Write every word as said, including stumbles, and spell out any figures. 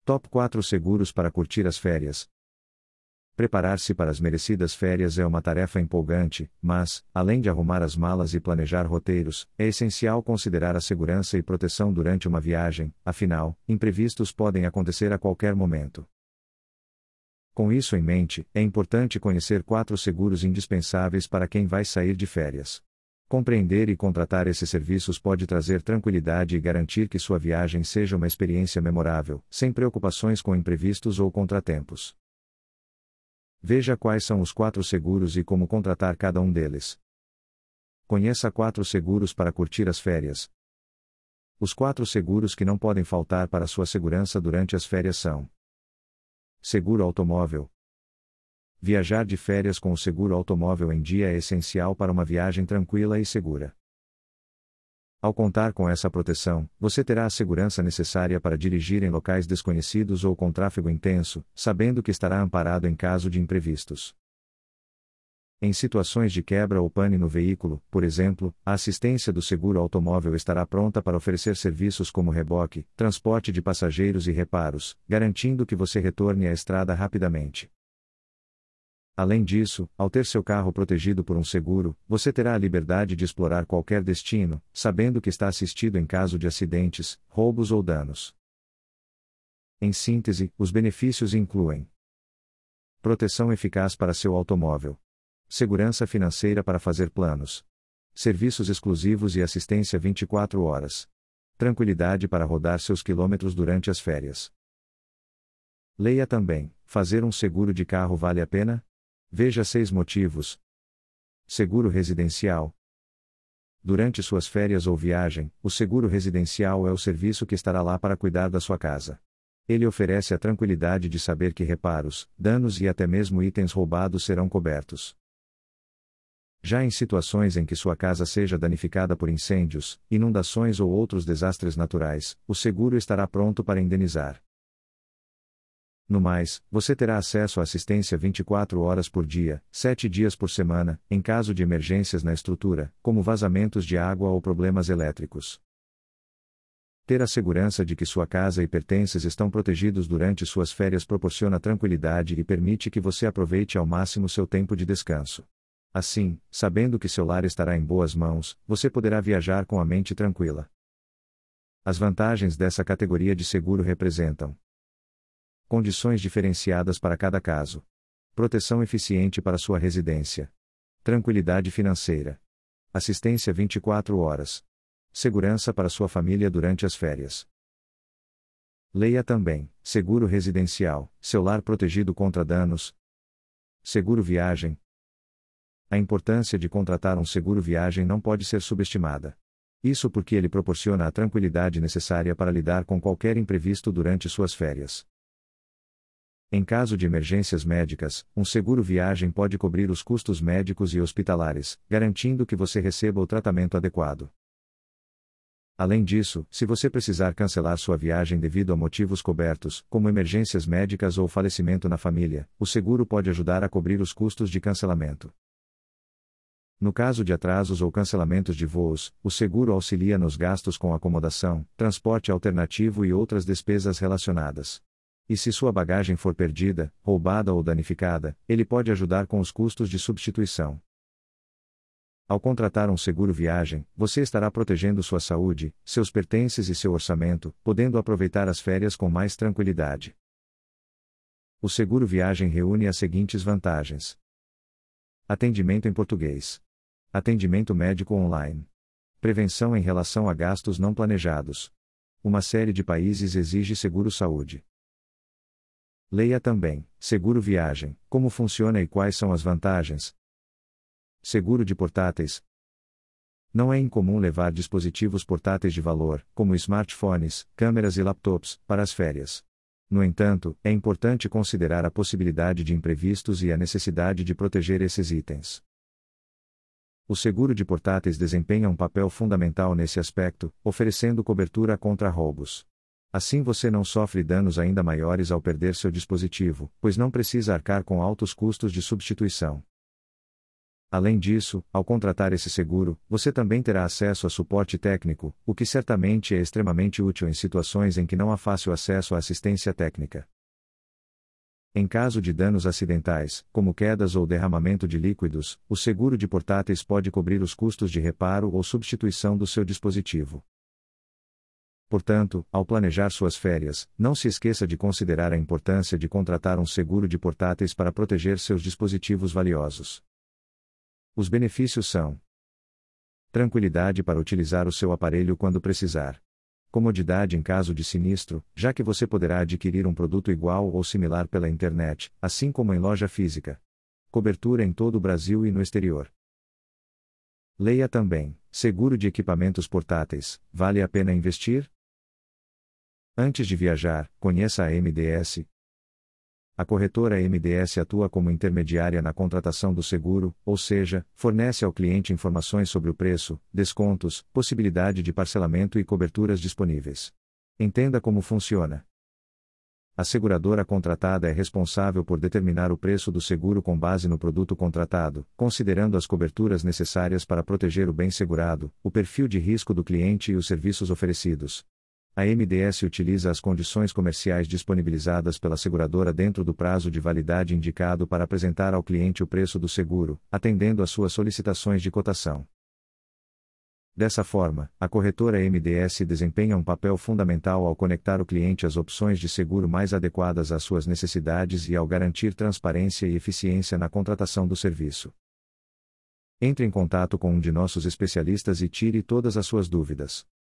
Top quatro seguros para curtir as férias. Preparar-se para as merecidas férias é uma tarefa empolgante, mas, além de arrumar as malas e planejar roteiros, é essencial considerar a segurança e proteção durante uma viagem, afinal, imprevistos podem acontecer a qualquer momento. Com isso em mente, é importante conhecer quatro seguros indispensáveis para quem vai sair de férias. Compreender e contratar esses serviços pode trazer tranquilidade e garantir que sua viagem seja uma experiência memorável, sem preocupações com imprevistos ou contratempos. Veja quais são os quatro seguros e como contratar cada um deles. Conheça quatro seguros para curtir as férias. Os quatro seguros que não podem faltar para sua segurança durante as férias são: seguro automóvel. Viajar de férias com o seguro automóvel em dia é essencial para uma viagem tranquila e segura. Ao contar com essa proteção, você terá a segurança necessária para dirigir em locais desconhecidos ou com tráfego intenso, sabendo que estará amparado em caso de imprevistos. Em situações de quebra ou pane no veículo, por exemplo, a assistência do seguro automóvel estará pronta para oferecer serviços como reboque, transporte de passageiros e reparos, garantindo que você retorne à estrada rapidamente. Além disso, ao ter seu carro protegido por um seguro, você terá a liberdade de explorar qualquer destino, sabendo que está assistido em caso de acidentes, roubos ou danos. Em síntese, os benefícios incluem: proteção eficaz para seu automóvel, segurança financeira para fazer planos, serviços exclusivos e assistência vinte e quatro horas, tranquilidade para rodar seus quilômetros durante as férias. Leia também: fazer um seguro de carro vale a pena? Veja seis motivos. Seguro residencial. Durante suas férias ou viagem, o seguro residencial é o serviço que estará lá para cuidar da sua casa. Ele oferece a tranquilidade de saber que reparos, danos e até mesmo itens roubados serão cobertos. Já em situações em que sua casa seja danificada por incêndios, inundações ou outros desastres naturais, o seguro estará pronto para indenizar. No mais, você terá acesso à assistência vinte e quatro horas por dia, sete dias por semana, em caso de emergências na estrutura, como vazamentos de água ou problemas elétricos. Ter a segurança de que sua casa e pertences estão protegidos durante suas férias proporciona tranquilidade e permite que você aproveite ao máximo seu tempo de descanso. Assim, sabendo que seu lar estará em boas mãos, você poderá viajar com a mente tranquila. As vantagens dessa categoria de seguro representam: condições diferenciadas para cada caso, proteção eficiente para sua residência, tranquilidade financeira, assistência vinte e quatro horas, segurança para sua família durante as férias. Leia também: seguro residencial, seu lar protegido contra danos, seguro viagem. A importância de contratar um seguro viagem não pode ser subestimada. Isso porque ele proporciona a tranquilidade necessária para lidar com qualquer imprevisto durante suas férias. Em caso de emergências médicas, um seguro viagem pode cobrir os custos médicos e hospitalares, garantindo que você receba o tratamento adequado. Além disso, se você precisar cancelar sua viagem devido a motivos cobertos, como emergências médicas ou falecimento na família, o seguro pode ajudar a cobrir os custos de cancelamento. No caso de atrasos ou cancelamentos de voos, o seguro auxilia nos gastos com acomodação, transporte alternativo e outras despesas relacionadas. E se sua bagagem for perdida, roubada ou danificada, ele pode ajudar com os custos de substituição. Ao contratar um seguro viagem, você estará protegendo sua saúde, seus pertences e seu orçamento, podendo aproveitar as férias com mais tranquilidade. O seguro viagem reúne as seguintes vantagens: atendimento em português, atendimento médico online, prevenção em relação a gastos não planejados. Uma série de países exige seguro-saúde. Leia também: seguro viagem, como funciona e quais são as vantagens. Seguro de portáteis. Não é incomum levar dispositivos portáteis de valor, como smartphones, câmeras e laptops, para as férias. No entanto, é importante considerar a possibilidade de imprevistos e a necessidade de proteger esses itens. O seguro de portáteis desempenha um papel fundamental nesse aspecto, oferecendo cobertura contra roubos. Assim você não sofre danos ainda maiores ao perder seu dispositivo, pois não precisa arcar com altos custos de substituição. Além disso, ao contratar esse seguro, você também terá acesso a suporte técnico, o que certamente é extremamente útil em situações em que não há fácil acesso à assistência técnica. Em caso de danos acidentais, como quedas ou derramamento de líquidos, o seguro de portáteis pode cobrir os custos de reparo ou substituição do seu dispositivo. Portanto, ao planejar suas férias, não se esqueça de considerar a importância de contratar um seguro de portáteis para proteger seus dispositivos valiosos. Os benefícios são: tranquilidade para utilizar o seu aparelho quando precisar. Comodidade em caso de sinistro, já que você poderá adquirir um produto igual ou similar pela internet, assim como em loja física. Cobertura em todo o Brasil e no exterior. Leia também: seguro de equipamentos portáteis, vale a pena investir? Antes de viajar, conheça a M D S. A corretora M D S atua como intermediária na contratação do seguro, ou seja, fornece ao cliente informações sobre o preço, descontos, possibilidade de parcelamento e coberturas disponíveis. Entenda como funciona. A seguradora contratada é responsável por determinar o preço do seguro com base no produto contratado, considerando as coberturas necessárias para proteger o bem segurado, o perfil de risco do cliente e os serviços oferecidos. A M D S utiliza as condições comerciais disponibilizadas pela seguradora dentro do prazo de validade indicado para apresentar ao cliente o preço do seguro, atendendo às suas solicitações de cotação. Dessa forma, a corretora M D S desempenha um papel fundamental ao conectar o cliente às opções de seguro mais adequadas às suas necessidades e ao garantir transparência e eficiência na contratação do serviço. Entre em contato com um de nossos especialistas e tire todas as suas dúvidas.